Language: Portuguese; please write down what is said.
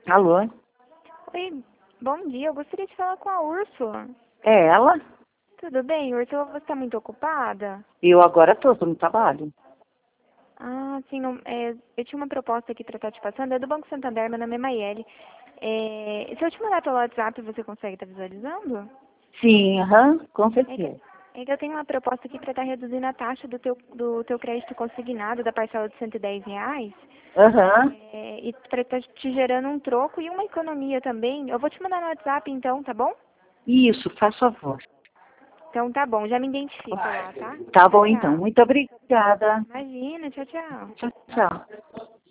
Alô? Oi, bom dia. Eu gostaria de falar com a Úrsula. É ela? Tudo bem, Úrsula? Você está muito ocupada? Eu agora tô no trabalho. Ah, sim. Eu tinha uma proposta aqui para estar te passando. É do Banco Santander, meu nome é Maiele. Se eu te mandar pelo WhatsApp, você consegue estar visualizando? Sim, aham, com É que, certeza. é que eu tenho uma proposta aqui para estar reduzindo a taxa do teu crédito consignado, da parcela de R$ 110. Aham, E para estar te gerando um troco e uma economia também. Eu vou te mandar no WhatsApp então, tá bom? isso, faz favor. Então tá bom, já me identifica lá, tá? Tá Tchau, bom então, tchau. muito obrigada. Imagina, tchau, tchau. Tchau, tchau.